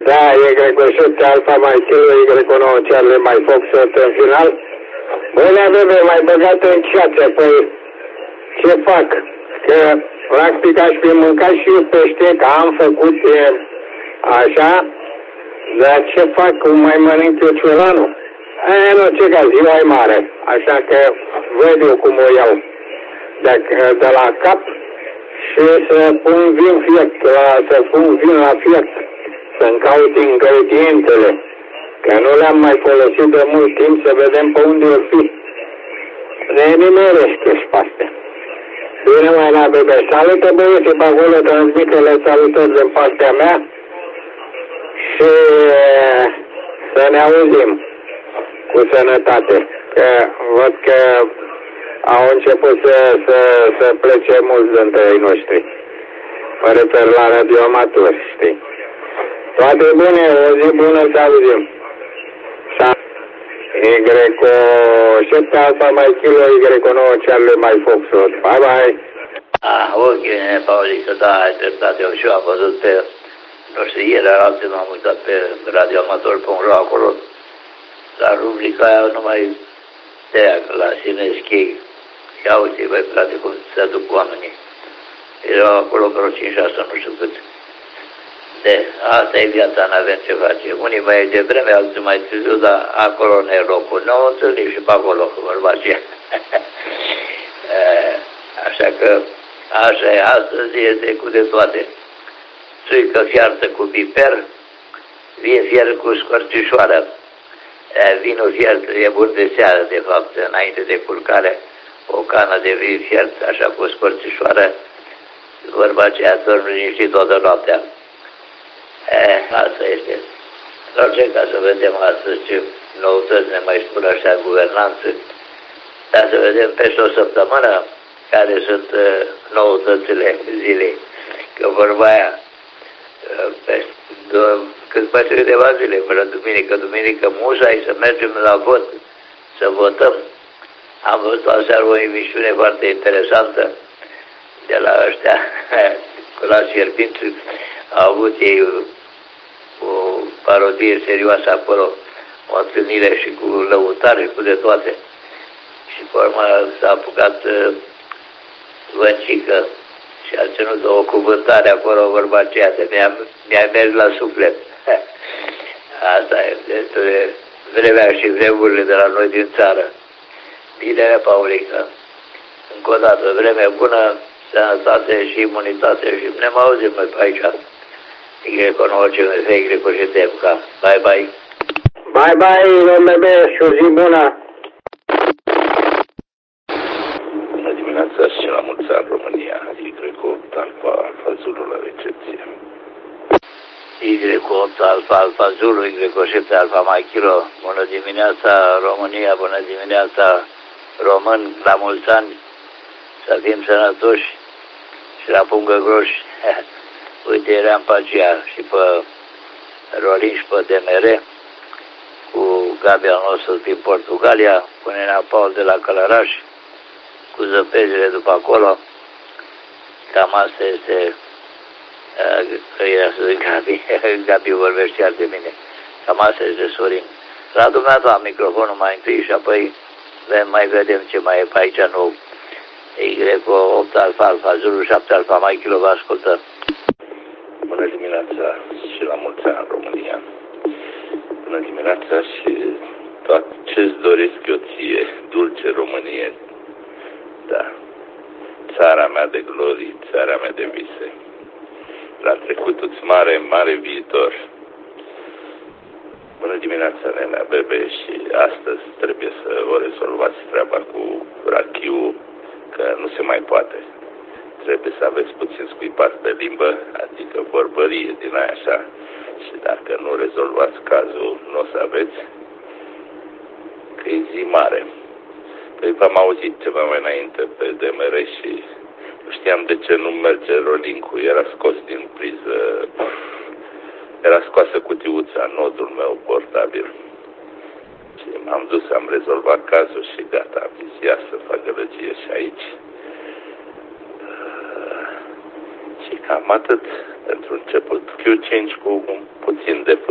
Da, Y7 Alfa mai Kilo, Y9 Charlie mai Fox în final. Băi, la bebe, mai băgat în ceață, păi ce fac? Că practic aș fi mâncat și eu pește, că am făcut așa, dar ce fac? Cum mai mănânc eu cioranul? Nu, ce caz, ziua e mare, așa că văd eu cum o iau de la cap și să pun vin fiert, să pun vin la fiert, să-mi caut ingredientele, că nu le-am mai folosit de mult timp, să vedem pe unde o fi. Ne nimerește și pe astea. Bine, mai la bebe, salută băieții pe acolo, transmite-le salutări din partea mea și să ne auzim cu sănătate, că văd că au început să plece mulți dintre ei noștri, referitor la radioamatori, știi. Toate bune, o zi bună, să auzim. Y7 Alfa mai Kilo, Y9 Charlie mai Foxtrot. Bye bye. Ok, Paulică, da, ai dreptate, eu și am văzut pe, nu știu, ieri alții m-am uitat pe radioamator.ro acolo, dar rubrica aia nu mai tăia, că la Sineschei, ia uite, băi, frate, cum se aduc oamenii. Erau acolo vreo 5-6, nu știu cât. Asta e viața, n-avem ce face. Unii mai devreme, alții mai târziu, dar acolo ne e locul. Ne-o întâlnim și pe acolo, vorba aceea. Așa că, așa e, astăzi este cu de toate. Țuică fiartă cu piper, vin fiert cu scorțișoară. Vinul fiert e bun de seară, de fapt, înainte de culcare, o cană de vin fiert, așa cu scorțișoară, vorba aceea, dorm liniștit toată noaptea. Asta este. În orice caz, să vedem astăzi ce noutăți ne mai spun așa guvernanță. Dar să vedem peste o săptămână care sunt noutățile zilei. Că vorba aia, cât peste câteva zile până duminică musai să mergem la vot, să votăm. Am văzut aseară o emisiune foarte interesantă de la ăștia, cu la Sierpințu. Au avut ei o parodie serioasă acolo, o întâlnire și cu lăutare și cu de toate. Și pe urmă s-a apucat Văncică și a ținut o cuvântare acolo, vorba aceea, de mi-a mers la suflet. Asta e, destul de vremea și vremurile de la noi din țară. Bine, Paulică, încă o dată, vreme bună, sănătate și imunitate și ne mai auzim noi pe aici. Y9CMF, Y7MK. Bye, bye. Bye, bye, domnule, și o zi bună. Bună dimineața și la mulți ani, România. Y8 Alfa Zulu la recepție. Y8 Alfa Zulu, Y7 Alfa mai Kilo. Bună dimineața, România, bună dimineața, români, la mulți ani. Să fim sănătoși și la pungă groși. Uite, eram pe aceea și pe Rolin și pe DMR cu Gabi al nostru din Portugalia, cu Nena Paul de la Călăraș, cu zăpezile după acolo. Cam asta este, că era să zic Gabi, Gabi vorbește chiar de mine. Cam asta este, Sorin. La dumneata microfonul mai întâi și apoi mai vedem ce mai e pe aici nou. Y8 Alfa Zulu 7 Alfa mai Kilo, vă ascultăm. Bună dimineața și la mulți ani, România. Bună dimineața și tot ce-ți doresc eu ție, dulce Românie. Da, țara mea de glorii, țara mea de vise. La trecutul-ți mare viitor. Bună dimineața, Nenea Bebe, și astăzi trebuie să o rezolvați treaba cu rachiul, că nu se mai poate. Trebuie să aveți puțin scuipat de limbă, adică vorbărie din aia așa. Și dacă nu rezolvați cazul, nu o să aveți, că e zi mare. Păi v-am auzit ceva mai înainte pe DMR și nu știam de ce nu merge Rolinku. Era scos din priză, era scoasă cutiuța, nodul meu portabil. Și m-am dus, am rezolvat cazul și gata, am zis, ia să fac gălăgie și aici. Și cam atât pentru început. Q5 cu un puțin de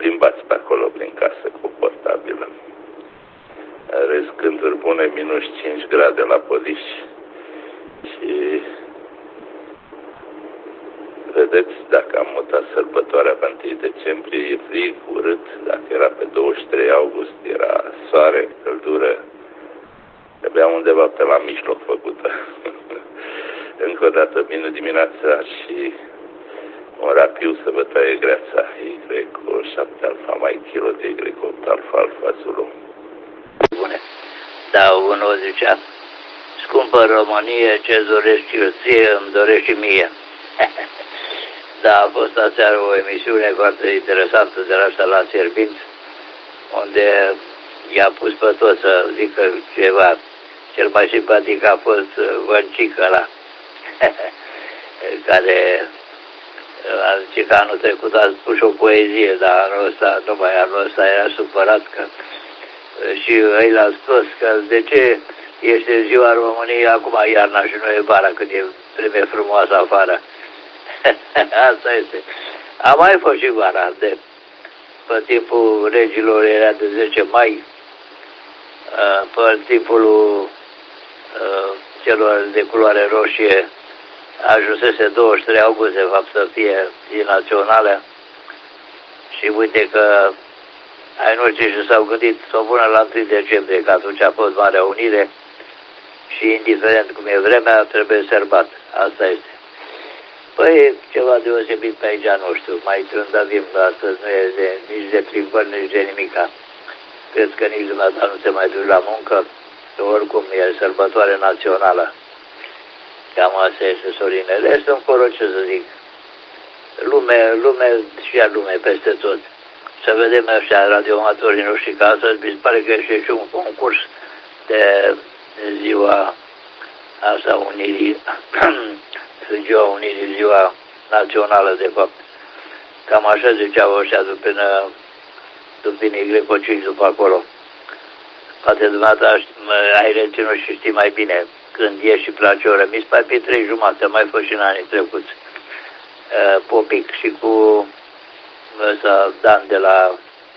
plimbați pe acolo prin casă cu portabilă. Răzgânduri bune, minus 5 grade la Poliși. Și vedeți, dacă am mutat sărbătoarea pe 1 decembrie, e frig, urât. Dacă era pe 23 august, era soare, căldură. Trebuia undeva pe la mijloc făcută. Încă o dată, bine dimineața și un rapiu să vă taie greața. Y7 alfa mai kilo de Y8 alfa alfa Zulu. Bune. Da, unul zicea, scumpă Românie, ce dorești eu ție, îmi dorești și mie. Da, a fost aseară o emisiune foarte interesantă de la asta la Serbinți, unde i-a pus pe toți să zică ceva. Cel mai simpatic a fost Văncică ăla, care a zis că anul trecut a spus o poezie, dar anul ăsta era supărat că și ei l-a spus că de ce este ziua României acum iarna și nu e vara când e vreme frumoasă afară. Asta este. A mai fost și vara, pe timpul regilor era de 10 mai, pe timpul celor de culoare roșie ajunsese 23 august, de fapt, să fie zi națională. Și uite că ai noștri și s-au gândit să o pună la 1 decembrie, că atunci a fost Marea Unire și indiferent cum e vremea, trebuie sărbat. Asta este. Păi, ceva deosebit pe aici, nu știu, mai trândăvim, astăzi nu e nici de plimbări, nici de nimica. Cred că nici dumneata nu se mai duci la muncă, oricum e sărbătoare națională. Cam asta este, Sorine. Este încolo, ce să zic, lume și a lume peste tot. Să vedem ăștia radioamatorii noștri, că astăzi mi se pare că este și un concurs de ziua asta Unirii, ziua Unirii, ziua națională, de fapt. Cam așa ziceau ăștia după Greco-5, după acolo. Poate dumneata ai reținut și știi mai bine când e și place oră. Mi se pare pe 3:30, mai fost și în anii trecuți. Popic și cu ăsta Dan de la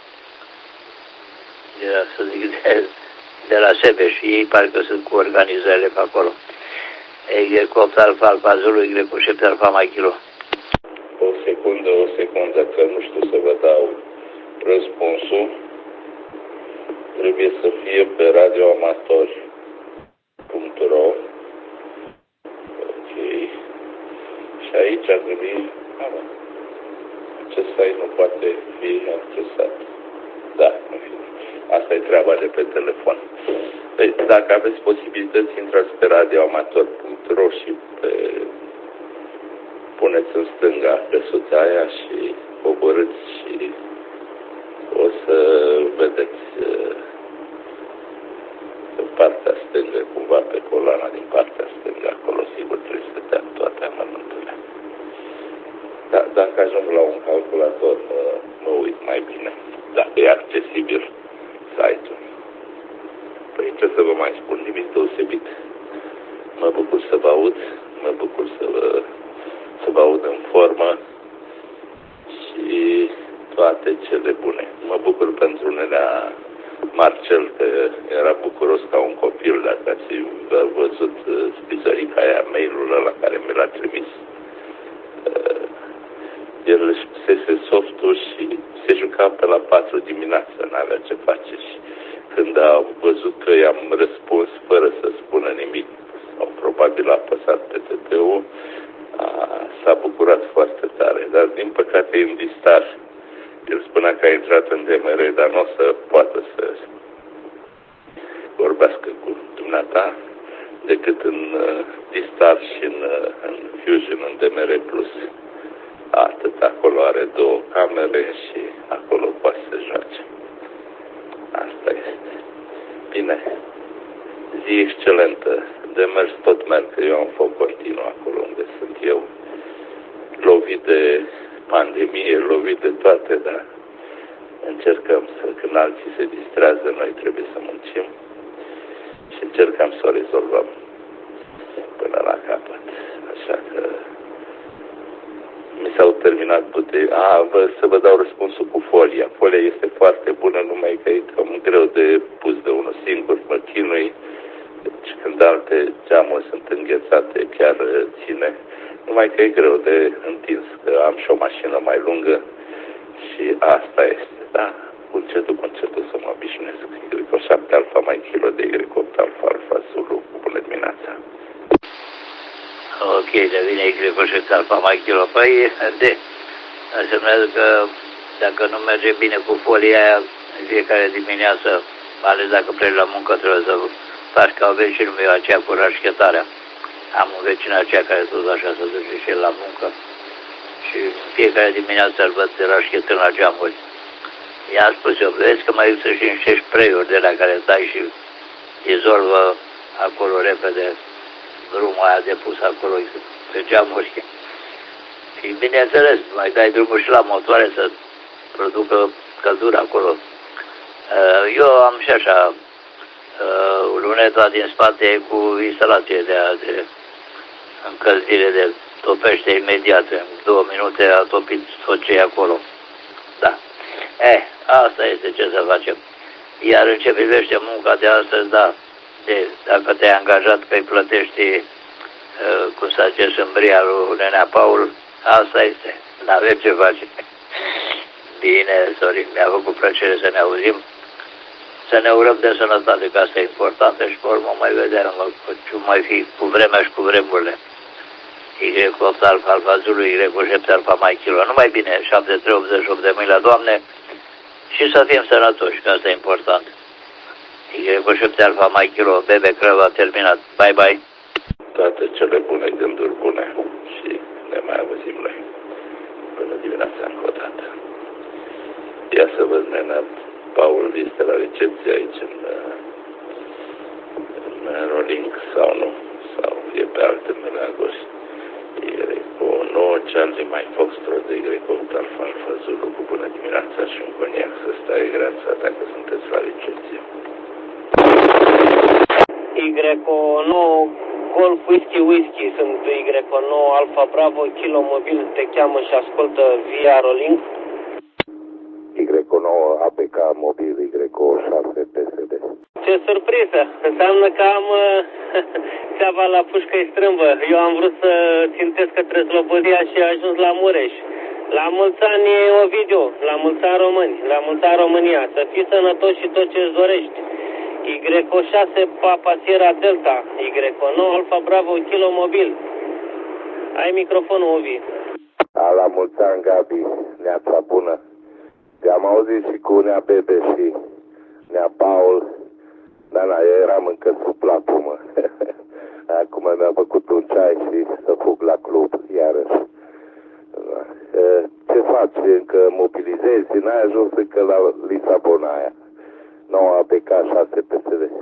Sebeș și ei parcă sunt cu organizările pe acolo. Y8 alfa alfa Zulu, Y7 alfa mai kilo. O secundă, că nu știu să vă dau răspunsul. Trebuie să fie pe radioamatori.ro. Ok. Și aici ar trebui... Acest site nu poate fi accesat. Da, în fine. Asta e treaba de pe telefon. Păi, dacă aveți posibilități, intrați pe radioamator.ro și puneți în stânga căsuța aia și coborâți și o să vedeți în partea stângă, cumva pe coloana din partea stângă, acolo sigur trebuie să dea toate amănunturile. Da, dacă ajung la un calculator, mă uit mai bine, dacă e accesibil site-ul. Păi ce să vă mai spun, nimic deosebit. Mă bucur să vă aud, mă bucur să vă aud în formă și toate cele bune. Mă bucur pentru nenea Marcel, că era bucuros ca un copil, dacă ați văzut spizărica aia, mail-ul ăla care mi l-a trimis. El își pusese softul și se juca pe la 4 dimineața, n-avea ce face. Și când a văzut că i-am răspuns fără să spună nimic, sau probabil a apăsat pe TT-ul, s-a bucurat foarte tare. Dar din păcate e în distar. El spunea că a intrat în DMR, dar nu o să poată să vorbească cu dumneata decât în distar și în Fusion, în DMR+. Atât, acolo are 2 camere și acolo poate să joace. Asta este. Bine. Zi excelentă. De mers tot merg, că eu am foc continuu acolo unde sunt eu. Lovit de pandemie, lovit de toate, dar încercăm să, când alții se distrează, noi trebuie să muncim și încercăm să o rezolvăm până la capăt. Așa că mi s-au terminat să vă dau răspunsul cu folia. Folia este foarte bună, numai că e cam greu de pus de unul singur, mă chinui. Deci când alte geamuri sunt înghețate, chiar ține. Numai că e greu de întins, că am și o mașină mai lungă și asta este, da? Cu încetul să mă obișnuiesc. Y7 Alfa mai kilo de Y8 Alfa Alfa Zulu. Bună dimineața! Ok, devine Y7 Alfa mai kilo. Păi, înseamnă că dacă nu merge bine cu folia aia în fiecare dimineață, mai ales dacă pleci la muncă, trebuie să faci ca vecinul meu aceea cu rașchetarea. Am un vecin aceea care tot așa se duce și el la muncă și fiecare dimineață îl văd rașchetând la geamuri. I-am spus eu, vezi că mai există și niște spray-uri de la care dai și dizolvă acolo repede drumul aia de pus acolo pe geamuri. Și bineînțeles, mai dai drumul și la motoare să producă căldură acolo. Eu am și așa luneta din spate cu instalație de încălzire, de topește imediat. În 2 minute a topit tot ce e acolo. Da. Asta este ce să facem. Iar în ce privește munca de astăzi, da, dacă te-ai angajat că îi plătești, cum să zice, sâmbria lui Nenea Paul, asta este. N-avem ce face. Bine, Sorin, mi-a făcut plăcere să ne auzim. Să ne urăm de sănătate, că asta e importantă și pe urmă mai vedem ce mai fi cu vremea și cu vremurile. Y8 Alfa Alfa Zulu, Y7 Alfa mai kilo. Numai bine, 7388 de mâini la Doamne și să fim sănătoși, că asta e important. Y7 Alfa mai kilo, Bebe Crăv a terminat. Bye, bye. Toate cele bune, gânduri bune și ne mai auzim noi. Bună dimineața încă o dată. Ia să văd, Nenea Paul este la recepție aici în Rolling sau nu? Sau e pe alte meleaguri? Y9 Charlie Mike Foxtrot de Y8 Alfa Alfa Zulu cu bună dimineața și un coniac să stai greața dacă sunteți la recepție. Y9 Golf Whisky, sunt Y9 Alfa Bravo, Kilo Mobil, te cheamă și ascultă via Rolling. Y9 APK Mobil, Y6 PSD. Ce surpriză! Înseamnă că am țeava la pușcă-i strâmbă. Eu am vrut să țintesc către Slobodia și a ajuns la Mureș. La mulți ani, Ovidiu, la mulți ani români, la mulți ani România. Să fii sănătos și tot ce-ți dorești. Y6 Papa Sierra Delta, Y9 Alfa Bravo, Kilo Mobil. Ai microfonul, Ovi. La mulți ani, Gabi, neața bună. Te-am auzit și cu Nea Bebe și Nea Paul. Da, eu eram încă sub plapumă. Acum mi-a făcut un ceai și să fug la club, iarăși. Ce faci? Încă mobilizezi? N-ai ajuns încă la Lisabona aia. 9 APK 6 PSD.